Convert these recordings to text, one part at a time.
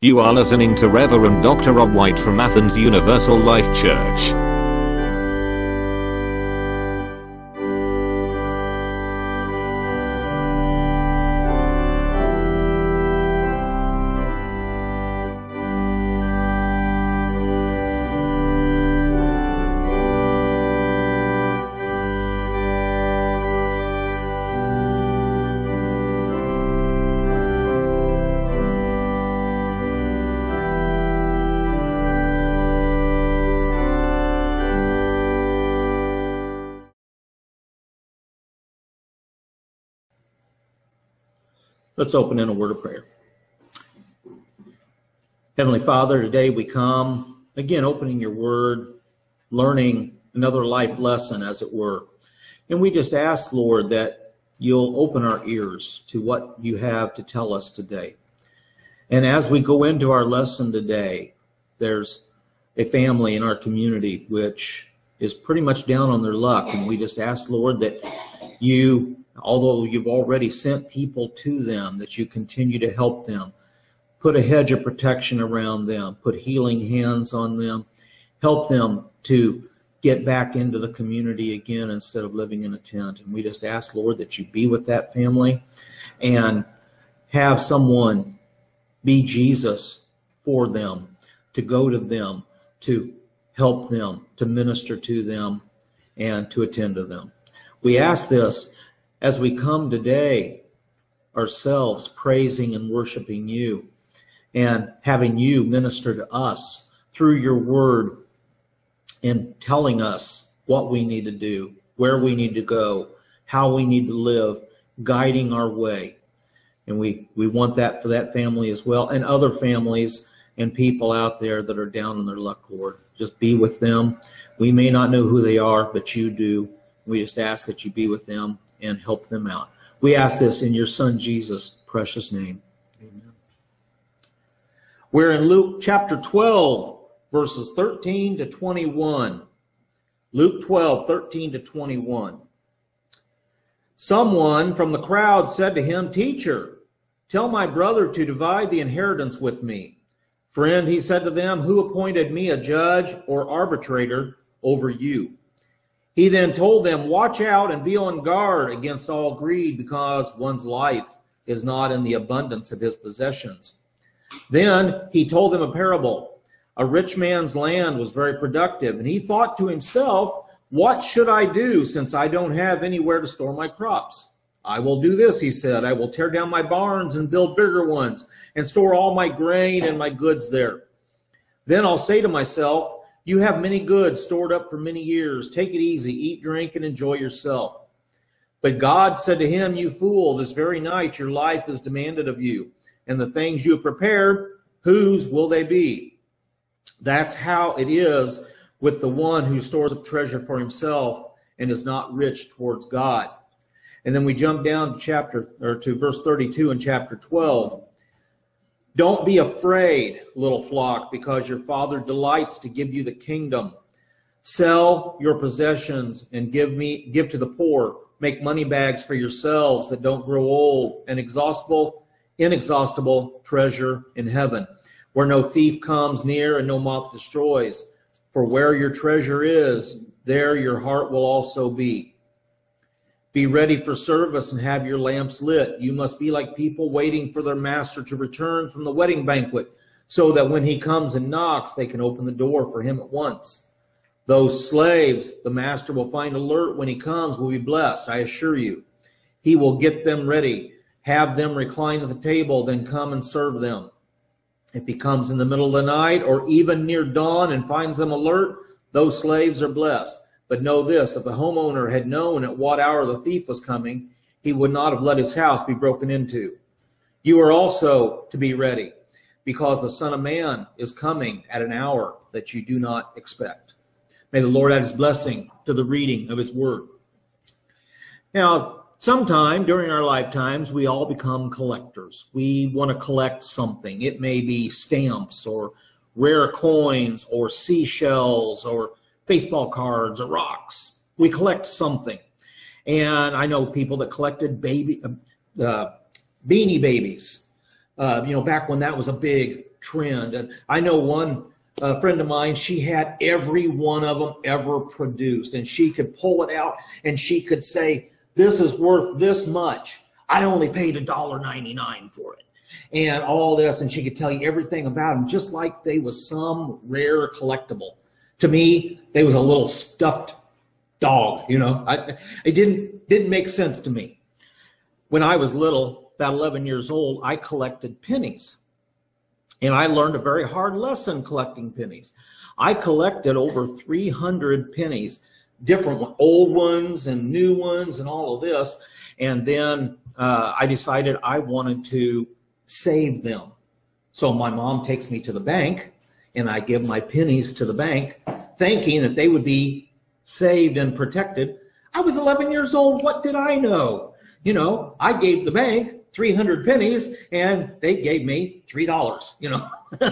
You are listening to Reverend Dr. Rob White from Athens Universal Life Church. Let's open in a word of prayer. Heavenly Father, today we come, again, opening your word, learning another life lesson, as it were. And we just ask, Lord, that you'll open our ears to what you have to tell us today. And as we go into our lesson today, there's a family in our community which is pretty much down on their luck. And we just ask, Lord, that you, although you've already sent people to them, that you continue to help them. Put a hedge of protection around them. Put healing hands on them. Help them to get back into the community again instead of living in a tent. And we just ask, Lord, that you be with that family and have someone be Jesus for them, to go to them, to help them, to minister to them, and to attend to them. We ask this as we come today ourselves praising and worshiping you and having you minister to us through your word and telling us what we need to do, where we need to go, how we need to live, guiding our way. And we want that for that family as well, and other families and people out there that are down on their luck, Lord. Just be with them. We may not know who they are, but you do. We just ask that you be with them and help them out. We ask this in your Son, Jesus' precious name. Amen. We're in Luke chapter 12, verses 13 to 21. Luke 12, 13 to 21. Someone from the crowd said to him, "Teacher, tell my brother to divide the inheritance with me." "Friend," he said to them, "who appointed me a judge or arbitrator over you?" He then told them, "Watch out and be on guard against all greed, because one's life is not in the abundance of his possessions." Then he told them a parable. A rich man's land was very productive, and he thought to himself, "What should I do, since I don't have anywhere to store my crops? I will do this," he said. "I will tear down my barns and build bigger ones, and store all my grain and my goods there. Then I'll say to myself, you have many goods stored up for many years. Take it easy, eat, drink, and enjoy yourself." But God said to him, "You fool, this very night your life is demanded of you, and the things you have prepared, whose will they be?" That's how it is with the one who stores up treasure for himself and is not rich towards God. And then we jump down to verse 32 in chapter 12. "Don't be afraid, little flock, because your Father delights to give you the kingdom. Sell your possessions and give to the poor. Make money bags for yourselves that don't grow old, and inexhaustible treasure in heaven, where no thief comes near and no moth destroys. For where your treasure is, there your heart will also be. Be ready for service and have your lamps lit. You must be like people waiting for their master to return from the wedding banquet, so that when he comes and knocks, they can open the door for him at once. Those slaves the master will find alert when he comes will be blessed, I assure you. He will get them ready, have them recline at the table, then come and serve them. If he comes in the middle of the night or even near dawn and finds them alert, those slaves are blessed. But know this, if the homeowner had known at what hour the thief was coming, he would not have let his house be broken into. You are also to be ready, because the Son of Man is coming at an hour that you do not expect." May the Lord add his blessing to the reading of his word. Now, sometime during our lifetimes, we all become collectors. We want to collect something. It may be stamps or rare coins or seashells or baseball cards or rocks. We collect something. And I know people that collected Beanie Babies. Back when that was a big trend. And I know one friend of mine, she had every one of them ever produced, and she could pull it out and she could say, this is worth this much. I only paid $1.99 for it. And all this, and she could tell you everything about them, just like they was some rare collectible. To me, they was a little stuffed dog, you know. It didn't make sense to me. When I was little, about 11 years old, I collected pennies. And I learned a very hard lesson collecting pennies. I collected over 300 pennies, different ones, old ones and new ones and all of this. And then I decided I wanted to save them. So my mom takes me to the bank, and I give my pennies to the bank, thinking that they would be saved and protected. I was 11 years old. What did I know? You know, I gave the bank 300 pennies, and they gave me $3, you know.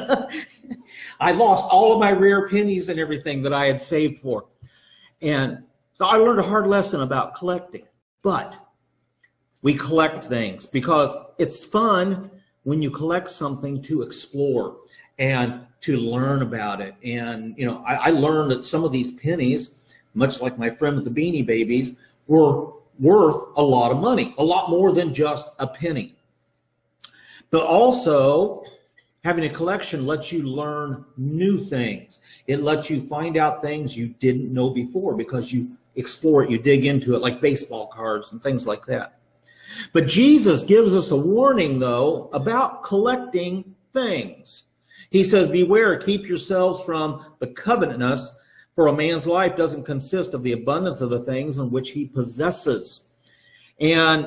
I lost all of my rare pennies and everything that I had saved for. And so I learned a hard lesson about collecting. But we collect things because it's fun when you collect something to explore and to learn about it. And, you know, I learned that some of these pennies, much like my friend with the Beanie Babies, were worth a lot of money, a lot more than just a penny. But also, having a collection lets you learn new things. It lets you find out things you didn't know before because you explore it, you dig into it, like baseball cards and things like that. But Jesus gives us a warning, though, about collecting things. He says, beware, keep yourselves from the covetousness, for a man's life doesn't consist of the abundance of the things in which he possesses. And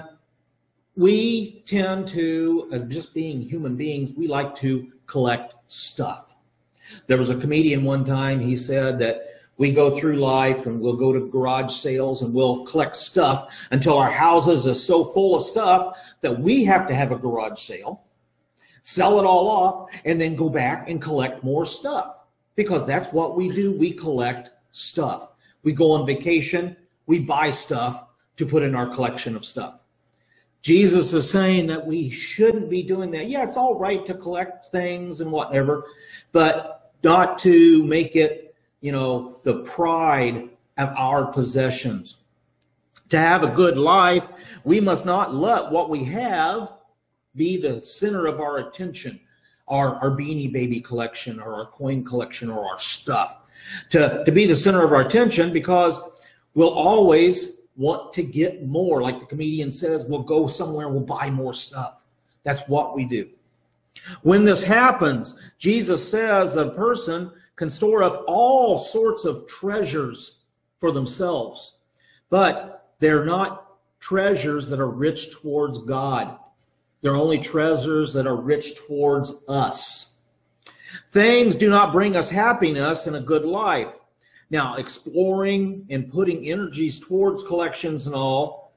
we tend to, as just being human beings, we like to collect stuff. There was a comedian one time, he said that we go through life and we'll go to garage sales and we'll collect stuff until our houses are so full of stuff that we have to have a garage sale, sell it all off, and then go back and collect more stuff. Because that's what we do. We collect stuff. We go on vacation. We buy stuff to put in our collection of stuff. Jesus is saying that we shouldn't be doing that. Yeah, it's all right to collect things and whatever, but not to make it, you know, the pride of our possessions. To have a good life, we must not let what we have be the center of our attention, our Beanie Baby collection or our coin collection or our stuff. To be the center of our attention, because we'll always want to get more. Like the comedian says, we'll go somewhere and we'll buy more stuff. That's what we do. When this happens, Jesus says that a person can store up all sorts of treasures for themselves, but they're not treasures that are rich towards God. They're only treasures that are rich towards us. Things do not bring us happiness and a good life. Now, exploring and putting energies towards collections and all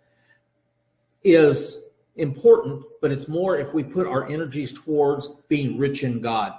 is important, but it's more if we put our energies towards being rich in God.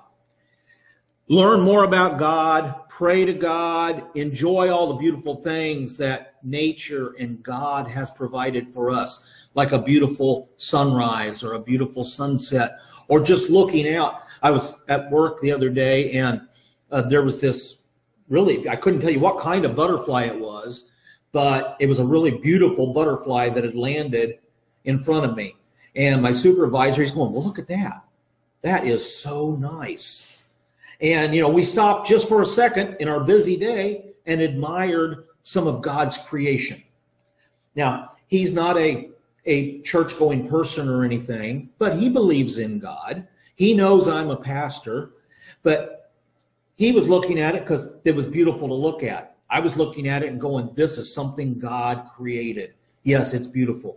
Learn more about God, pray to God, enjoy all the beautiful things that nature and God has provided for us, like a beautiful sunrise or a beautiful sunset, or just looking out. I was at work the other day, and there was this really, I couldn't tell you what kind of butterfly it was, but it was a really beautiful butterfly that had landed in front of me. And my supervisor, he's going, well, look at that. That is so nice. And, you know, we stopped just for a second in our busy day and admired some of God's creation. Now, he's not a church-going person or anything, but he believes in God. He knows I'm a pastor, but he was looking at it because it was beautiful to look at. I was looking at it and going, this is something God created. Yes, it's beautiful.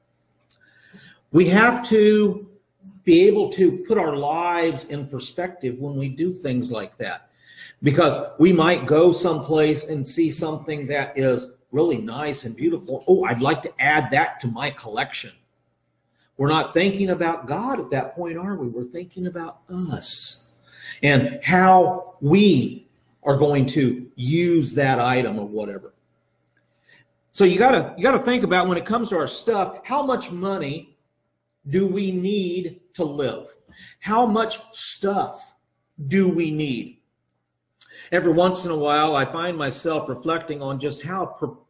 We have to be able to put our lives in perspective when we do things like that, because we might go someplace and see something that is really nice and beautiful. Oh, I'd like to add that to my collection. We're not thinking about God at that point, are we? We're thinking about us and how we are going to use that item or whatever. So you gotta think about, when it comes to our stuff, how much money do we need to live? How much stuff do we need? Every once in a while, I find myself reflecting on just how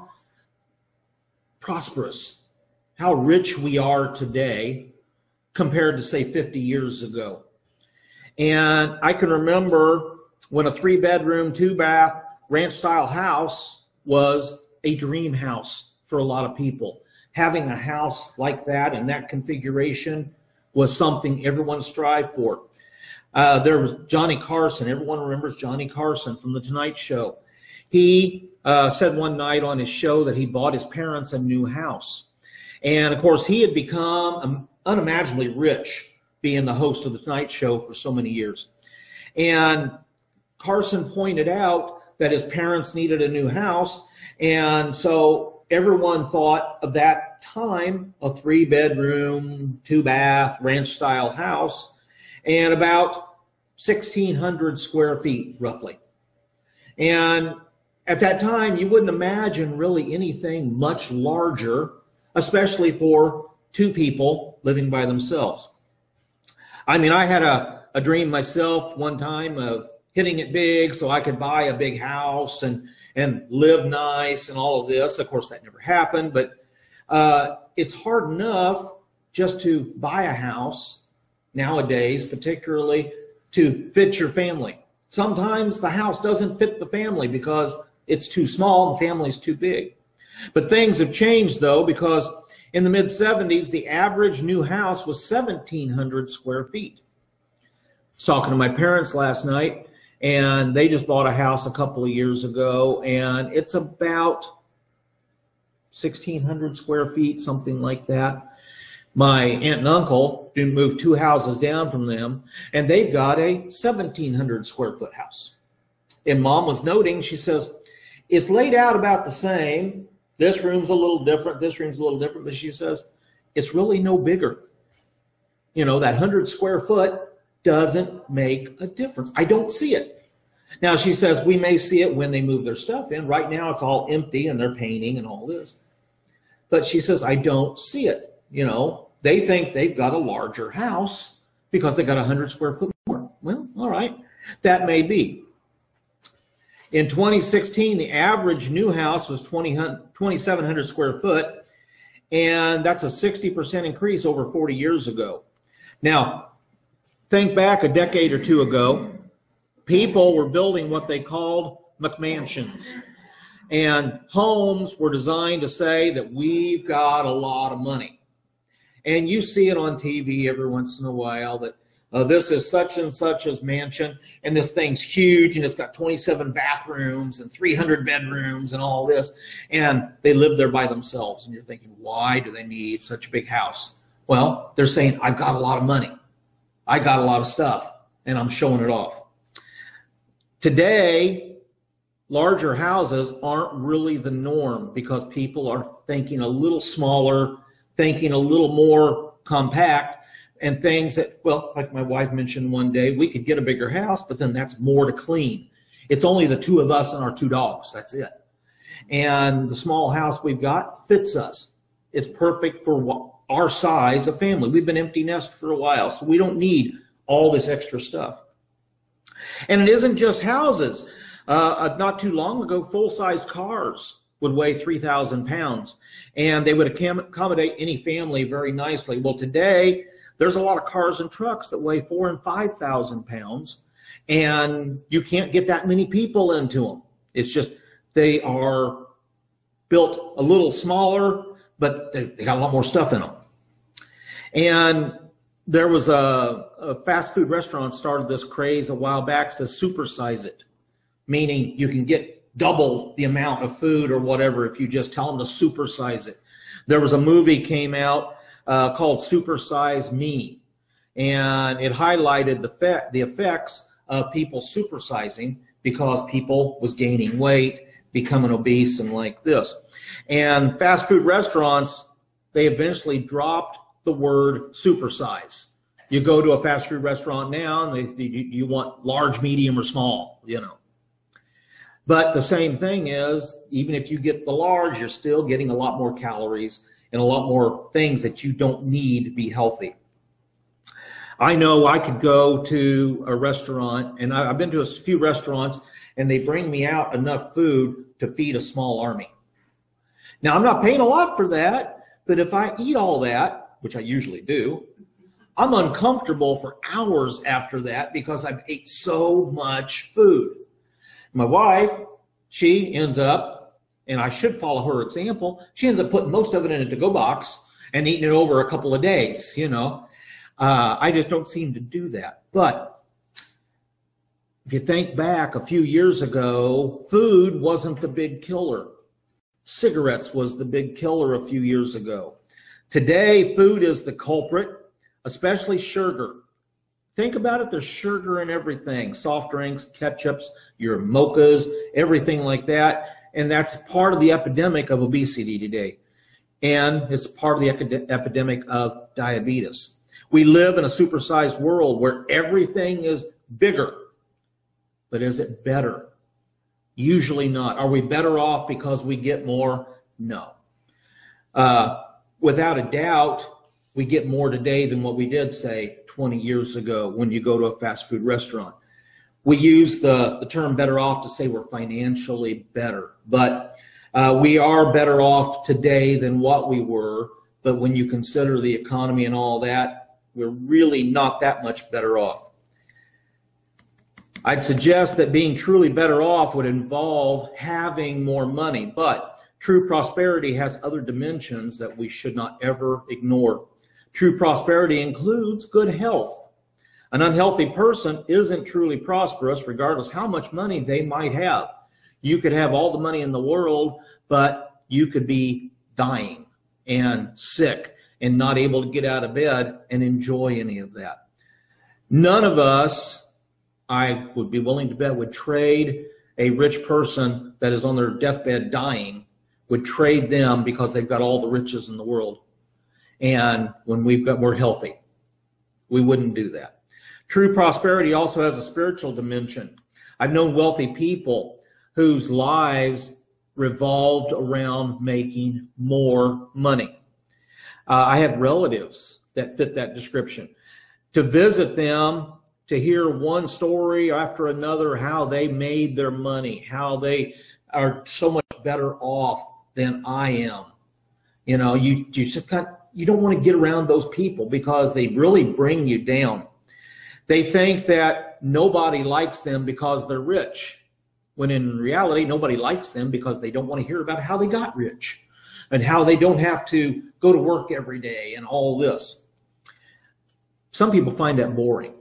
prosperous, how rich we are today compared to, say, 50 years ago. And I can remember when a 3-bedroom, 2-bath, ranch-style house was a dream house for a lot of people. Having a house like that in that configuration was something everyone strived for. There was Johnny Carson. Everyone remembers Johnny Carson from The Tonight Show. He said one night on his show that he bought his parents a new house. And, of course, he had become unimaginably rich being the host of The Tonight Show for so many years. And Carson pointed out that his parents needed a new house. And so everyone thought of that time a 3-bedroom, 2-bath, ranch-style house, and about 1,600 square feet, roughly. And at that time, you wouldn't imagine really anything much larger, especially for 2 people living by themselves. I mean, I had a dream myself one time of hitting it big so I could buy a big house and live nice and all of this. Of course, that never happened, but it's hard enough just to buy a house nowadays, particularly to fit your family. Sometimes the house doesn't fit the family because it's too small and the family's too big. But things have changed, though, because in the mid-'70s, the average new house was 1,700 square feet. I was talking to my parents last night, and they just bought a house a couple of years ago, and it's about 1,600 square feet, something like that. My aunt and uncle moved 2 houses down from them, and they've got a 1,700 square foot house. And Mom was noting, she says, it's laid out about the same. This room's a little different, this room's a little different, but she says, it's really no bigger. You know, that 100 square foot doesn't make a difference. I don't see it. Now, she says, we may see it when they move their stuff in. Right now, it's all empty, and they're painting and all this. But she says, I don't see it. You know, they think they've got a larger house because they got 100 square foot more. Well, all right, that may be. In 2016, the average new house was 2,700 square foot, and that's a 60% increase over 40 years ago. Now, think back a decade or 2 ago, people were building what they called McMansions. And homes were designed to say that we've got a lot of money. And you see it on TV every once in a while that this is such and such's mansion, and this thing's huge, and it's got 27 bathrooms and 300 bedrooms and all this, and they live there by themselves. And you're thinking, why do they need such a big house? Well, they're saying, I've got a lot of money. I got a lot of stuff, and I'm showing it off. Today, larger houses aren't really the norm because people are thinking a little smaller, thinking a little more compact, and things that, well, like my wife mentioned one day, we could get a bigger house, but then that's more to clean. It's only the 2 of us and our 2 dogs. That's it. And the small house we've got fits us. It's perfect for our size of family. We've been empty nest for a while, so we don't need all this extra stuff. And it isn't just houses. Not too long ago, full-size cars would weigh 3,000 pounds, and they would accommodate any family very nicely. Well, today, there's a lot of cars and trucks that weigh 4,000 and 5,000 pounds, and you can't get that many people into them. It's just they are built a little smaller, but they got a lot more stuff in them. And there was a fast food restaurant started this craze a while back, says supersize it, meaning you can get double the amount of food or whatever if you just tell them to supersize it. There was a movie came out called Super Size Me, and it highlighted the effects of people supersizing because people was gaining weight, becoming obese, and like this. And fast food restaurants, they eventually dropped the word supersize. You go to a fast food restaurant now, and you want large, medium, or small, you know. But the same thing is, even if you get the large, you're still getting a lot more calories and a lot more things that you don't need to be healthy. I know I could go to a restaurant, and I've been to a few restaurants, and they bring me out enough food to feed a small army. Now, I'm not paying a lot for that, but if I eat all that, which I usually do, I'm uncomfortable for hours after that because I've ate so much food. My wife, she ends up, and I should follow her example, she ends up putting most of it in a to-go box and eating it over a couple of days, you know. I just don't seem to do that. But if you think back a few years ago, food wasn't the big killer. Cigarettes was the big killer a few years ago. Today, food is the culprit, especially sugar. Think about it, there's sugar in everything. Soft drinks, ketchups, your mochas, everything like that. And that's part of the epidemic of obesity today. And it's part of the epidemic of diabetes. We live in a supersized world where everything is bigger. But is it better? Usually not. Are we better off because we get more? No. Without a doubt, we get more today than what we did, say, 20 years ago when you go to a fast food restaurant. We use the term better off to say we're financially better. But we are better off today than what we were. But when you consider the economy and all that, we're really not that much better off. I'd suggest that being truly better off would involve having more money, but true prosperity has other dimensions that we should not ever ignore. True prosperity includes good health. An unhealthy person isn't truly prosperous regardless how much money they might have. You could have all the money in the world, but you could be dying and sick and not able to get out of bed and enjoy any of that. None of us, I would be willing to bet, would trade a rich person that is on their deathbed dying, would trade them because they've got all the riches in the world. And when we're healthy, we wouldn't do that. True prosperity also has a spiritual dimension. I've known wealthy people whose lives revolved around making more money. I have relatives that fit that description. To visit them, to hear one story after another, how they made their money, how they are so much better off than I am. You know, you don't want to get around those people because they really bring you down. They think that nobody likes them because they're rich, when in reality, nobody likes them because they don't want to hear about how they got rich and how they don't have to go to work every day and all this. Some people find that boring.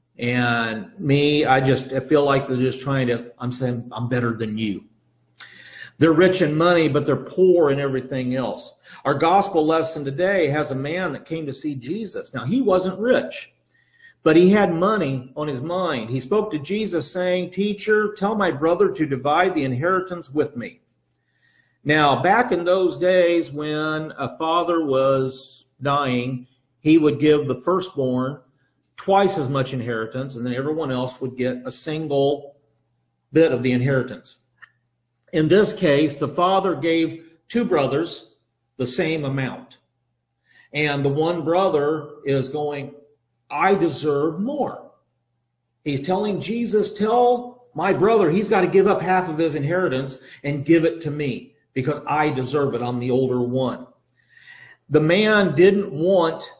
And me, I feel like they're just trying to, I'm saying I'm better than you. They're rich in money, but they're poor in everything else. Our gospel lesson today has a man that came to see Jesus. Now, he wasn't rich, but he had money on his mind. He spoke to Jesus saying, "Teacher, tell my brother to divide the inheritance with me." Now, back in those days when a father was dying, he would give the firstborn twice as much inheritance, and then everyone else would get a single bit of the inheritance. In this case, the father gave two brothers the same amount. And the one brother is going, "I deserve more." He's telling Jesus, "Tell my brother he's got to give up half of his inheritance and give it to me because I deserve it. I'm the older one." The man didn't want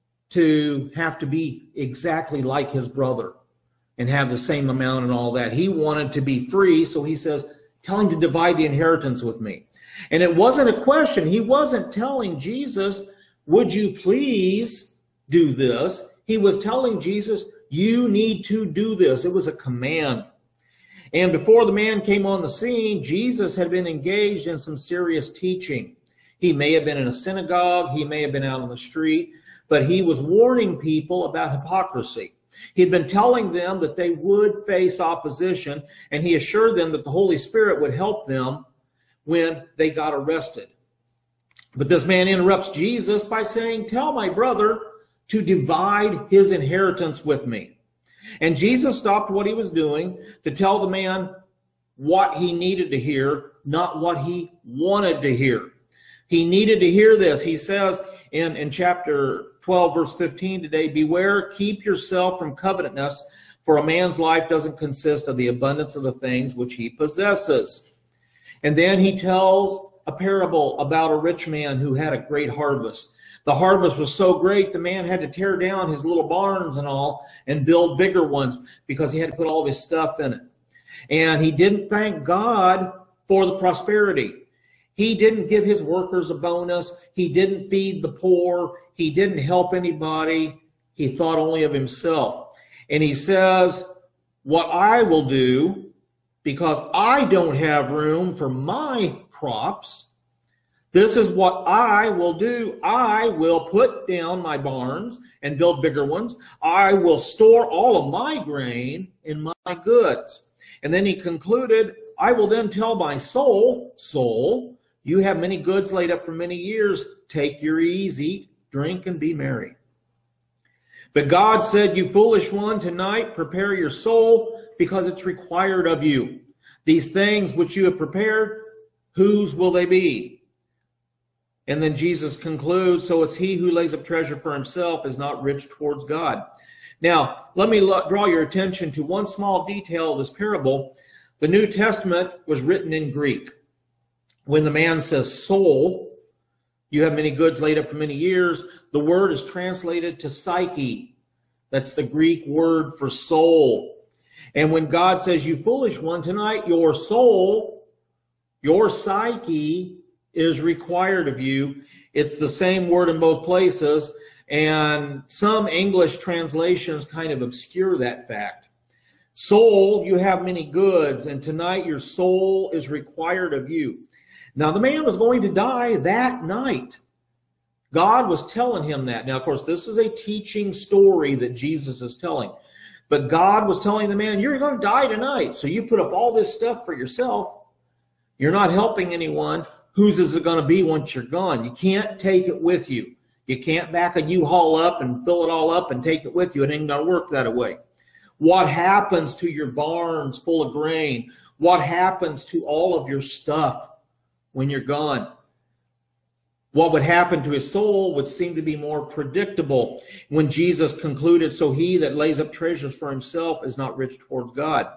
to have to be exactly like his brother and have the same amount and all that. He wanted to be free, so he says, "Tell him to divide the inheritance with me." And it wasn't a question. He wasn't telling Jesus, "Would you please do this?" He was telling Jesus, "You need to do this." It was a command. And before the man came on the scene, Jesus had been engaged in some serious teaching. He may have been in a synagogue, he may have been out on the street, but he was warning people about hypocrisy. He'd been telling them that they would face opposition, and he assured them that the Holy Spirit would help them when they got arrested. But this man interrupts Jesus by saying, "Tell my brother to divide his inheritance with me." And Jesus stopped what he was doing to tell the man what he needed to hear, not what he wanted to hear. He needed to hear this. He says in chapter 12, verse 15 today, beware, keep yourself from covetousness, for a man's life doesn't consist of the abundance of the things which he possesses. And then he tells a parable about a rich man who had a great harvest. The harvest was so great, the man had to tear down his little barns and all and build bigger ones because he had to put all of his stuff in it. And he didn't thank God for the prosperity. He didn't give his workers a bonus. He didn't feed the poor. He didn't help anybody. He thought only of himself. And he says, what I will do, because I don't have room for my crops, this is what I will do. I will put down my barns and build bigger ones. I will store all of my grain in my goods. And then he concluded, I will then tell my soul, soul, you have many goods laid up for many years. Take your ease, eat, drink, and be merry. But God said, you foolish one, tonight prepare your soul, because it's required of you. These things which you have prepared, whose will they be? And then Jesus concludes, so it's he who lays up treasure for himself is not rich towards God. Now, let me draw your attention to one small detail of this parable. The New Testament was written in Greek. When the man says soul, you have many goods laid up for many years, the word is translated to psyche. That's the Greek word for soul. And when God says, you foolish one, tonight your soul, your psyche is required of you. It's the same word in both places. And some English translations kind of obscure that fact. Soul, you have many goods, and tonight your soul is required of you. Now, the man was going to die that night. God was telling him that. Now, of course, this is a teaching story that Jesus is telling. But God was telling the man, you're going to die tonight. So you put up all this stuff for yourself. You're not helping anyone. Whose is it going to be once you're gone? You can't take it with you. You can't back a U-Haul up and fill it all up and take it with you. It ain't going to work that way. What happens to your barns full of grain? What happens to all of your stuff when you're gone? What would happen to his soul would seem to be more predictable. When Jesus concluded, so he that lays up treasures for himself is not rich towards God.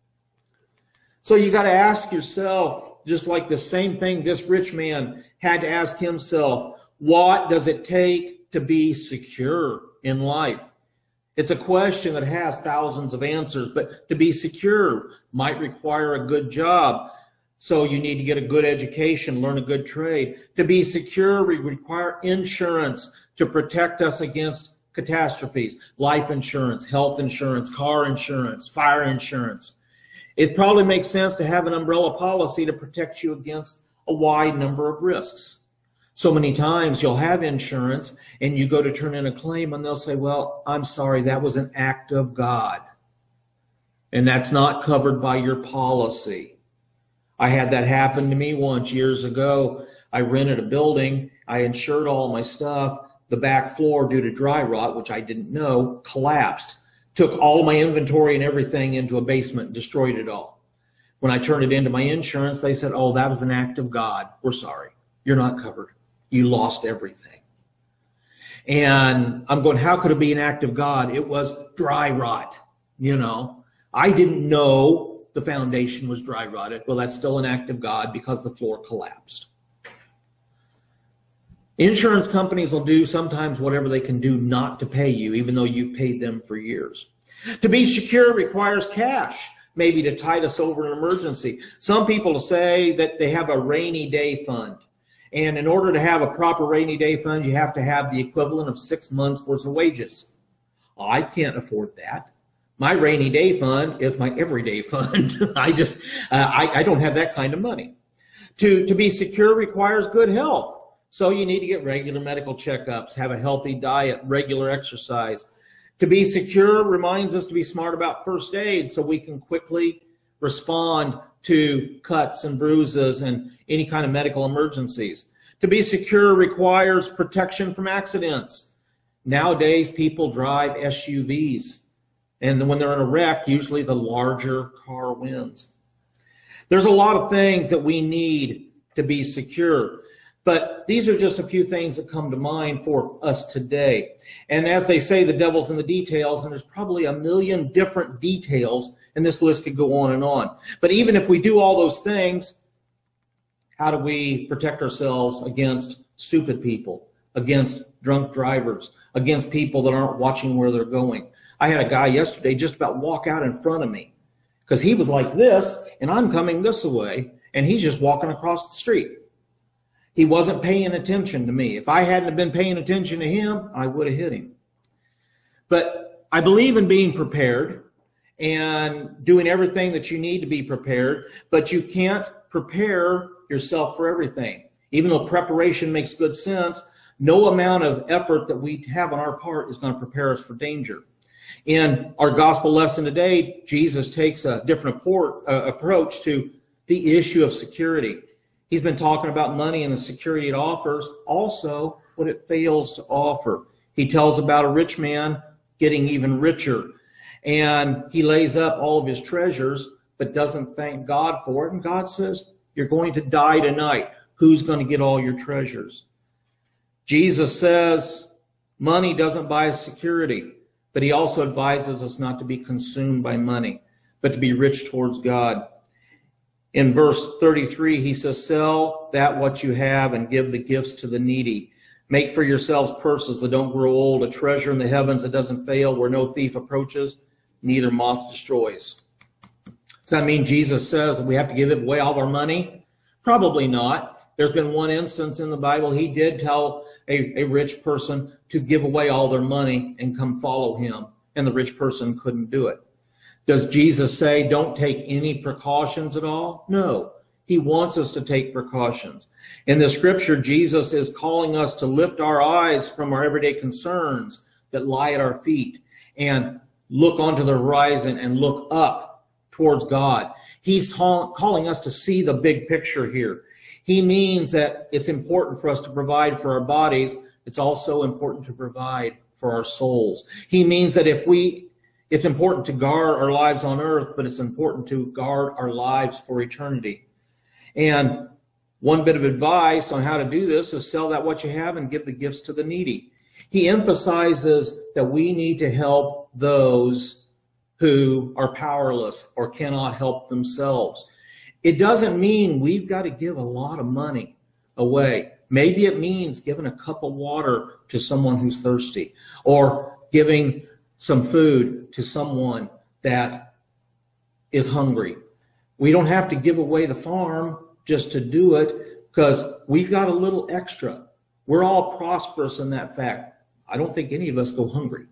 So you got to ask yourself, just like the same thing this rich man had to ask himself, what does it take to be secure in life? It's a question that has thousands of answers, but to be secure might require a good job. So you need to get a good education, learn a good trade. To be secure, we require insurance to protect us against catastrophes, life insurance, health insurance, car insurance, fire insurance. It probably makes sense to have an umbrella policy to protect you against a wide number of risks. So many times you'll have insurance and you go to turn in a claim and they'll say, well, I'm sorry, that was an act of God. And that's not covered by your policy. I had that happen to me once years ago. I rented a building. I insured all my stuff. The back floor, due to dry rot, which I didn't know, collapsed. Took all of my inventory and everything into a basement and destroyed it all. When I turned it into my insurance, they said, oh, that was an act of God. We're sorry. You're not covered. You lost everything. And I'm going, how could it be an act of God? It was dry rot. You know, I didn't know the foundation was dry rotted. Well, that's still an act of God because the floor collapsed. Insurance companies will do sometimes whatever they can do not to pay you, even though you've paid them for years. To be secure requires cash, maybe to tide us over an emergency. Some people say that they have a rainy day fund. And in order to have a proper rainy day fund, you have to have the equivalent of 6 months worth of wages. I can't afford that. My rainy day fund is my everyday fund. I don't have that kind of money. To be secure requires good health. So you need to get regular medical checkups, have a healthy diet, regular exercise. To be secure reminds us to be smart about first aid so we can quickly respond to cuts and bruises and any kind of medical emergencies. To be secure requires protection from accidents. Nowadays, people drive SUVs. And when they're in a wreck, usually the larger car wins. There's a lot of things that we need to be secure. But these are just a few things that come to mind for us today. And as they say, the devil's in the details, and there's probably a million different details, and this list could go on and on. But even if we do all those things, how do we protect ourselves against stupid people, against drunk drivers, against people that aren't watching where they're going? I had a guy yesterday just about walk out in front of me because he was like this, and I'm coming this way, and he's just walking across the street. He wasn't paying attention to me. If I hadn't been paying attention to him, I would have hit him. But I believe in being prepared and doing everything that you need to be prepared, but you can't prepare yourself for everything. Even though preparation makes good sense, no amount of effort that we have on our part is going to prepare us for danger. In our gospel lesson today, Jesus takes a different approach to the issue of security. He's been talking about money and the security it offers, also what it fails to offer. He tells about a rich man getting even richer, and he lays up all of his treasures, but doesn't thank God for it. And God says, you're going to die tonight. Who's going to get all your treasures? Jesus says money doesn't buy us security, but he also advises us not to be consumed by money, but to be rich towards God. In verse 33, he says, sell that what you have and give the gifts to the needy. Make for yourselves purses that don't grow old, a treasure in the heavens that doesn't fail, where no thief approaches, neither moth destroys. Does that mean Jesus says we have to give away all of our money? Probably not. There's been one instance in the Bible, he did tell a rich person to give away all their money and come follow him, and the rich person couldn't do it. Does Jesus say don't take any precautions at all? No. He wants us to take precautions. In the scripture, Jesus is calling us to lift our eyes from our everyday concerns that lie at our feet and look onto the horizon and look up towards God. He's calling us to see the big picture here. He means that it's important for us to provide for our bodies. It's also important to provide for our souls. He means that it's important to guard our lives on earth, but it's important to guard our lives for eternity. And one bit of advice on how to do this is sell that what you have and give the gifts to the needy. He emphasizes that we need to help those who are powerless or cannot help themselves. It doesn't mean we've got to give a lot of money away. Maybe it means giving a cup of water to someone who's thirsty, or giving some food to someone that is hungry. We don't have to give away the farm just to do it, because we've got a little extra. We're all prosperous in that fact. I don't think any of us go hungry.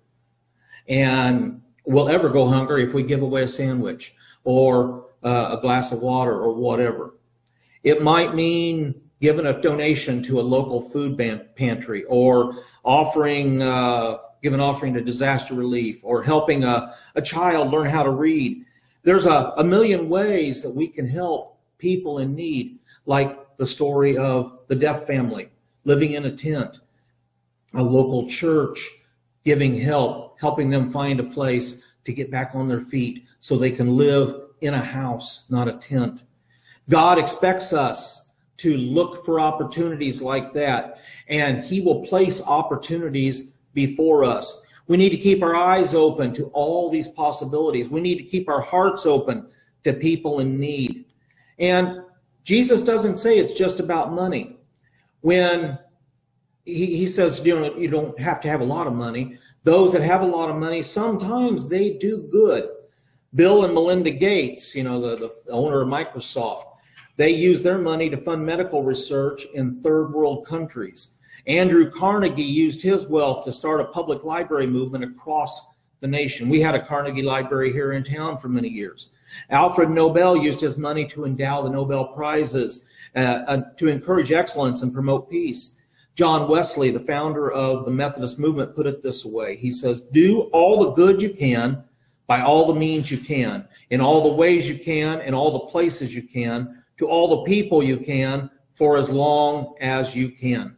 And we'll ever go hungry if we give away a sandwich or a glass of water or whatever. It might mean giving a donation to a local food pantry, or give an offering to disaster relief, or helping a child learn how to read. There's a million ways that we can help people in need, like the story of the deaf family living in a tent, a local church giving help, helping them find a place to get back on their feet so they can live in a house, not a tent. God expects us to look for opportunities like that, and he will place opportunities before us. We need to keep our eyes open to all these possibilities. We need to keep our hearts open to people in need. And Jesus doesn't say it's just about money. When he says you don't have to have a lot of money, those that have a lot of money, sometimes they do good. Bill and Melinda Gates, the owner of Microsoft, they use their money to fund medical research in third world countries. Andrew Carnegie used his wealth to start a public library movement across the nation. We had a Carnegie Library here in town for many years. Alfred Nobel used his money to endow the Nobel Prizes, to encourage excellence and promote peace. John Wesley, the founder of the Methodist movement, put it this way. He says, do all the good you can by all the means you can, in all the ways you can, in all the places you can, to all the people you can, for as long as you can.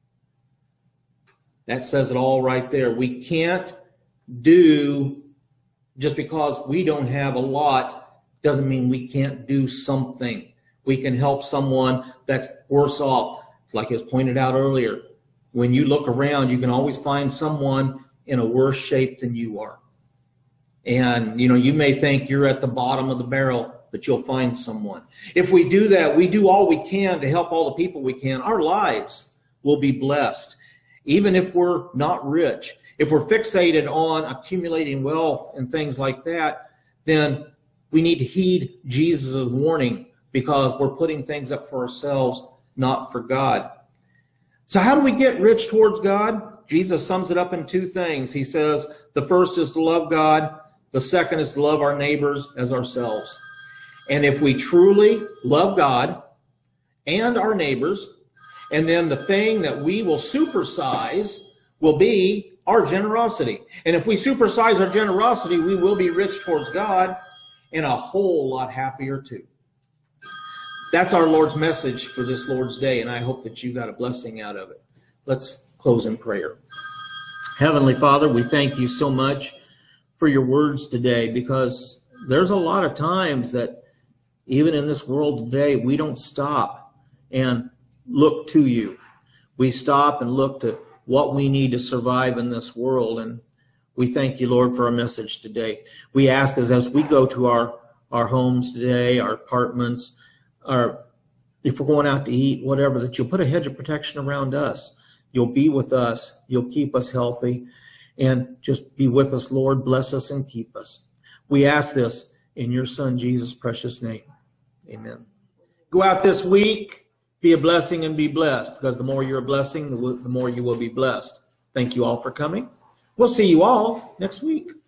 That says it all right there. We can't do, just because we don't have a lot, doesn't mean we can't do something. We can help someone that's worse off. like it was pointed out earlier, when you look around, you can always find someone in a worse shape than you are. And, you may think you're at the bottom of the barrel, but you'll find someone. If we do that, we do all we can to help all the people we can, our lives will be blessed. Even if we're not rich, if we're fixated on accumulating wealth and things like that, then we need to heed Jesus' warning, because we're putting things up for ourselves, not for God. So how do we get rich towards God? Jesus sums it up in two things. He says the first is to love God. The second is to love our neighbors as ourselves. And if we truly love God and our neighbors, and then the thing that we will supersize will be our generosity. And if we supersize our generosity, we will be rich towards God and a whole lot happier too. That's our Lord's message for this Lord's Day, and I hope that you got a blessing out of it. Let's close in prayer. Heavenly Father, we thank you so much for your words today, because there's a lot of times that even in this world today, we don't stop and look to you. We stop and look to what we need to survive in this world, and we thank you, Lord, for our message today. We ask as we go to our homes today, our apartments, or if we're going out to eat, whatever, that you'll put a hedge of protection around us. You'll be with us. You'll keep us healthy. And just be with us, Lord. Bless us and keep us. We ask this in your Son, Jesus' precious name. Amen. Go out this week, be a blessing and be blessed, because the more you're a blessing, the more you will be blessed. Thank you all for coming. We'll see you all next week.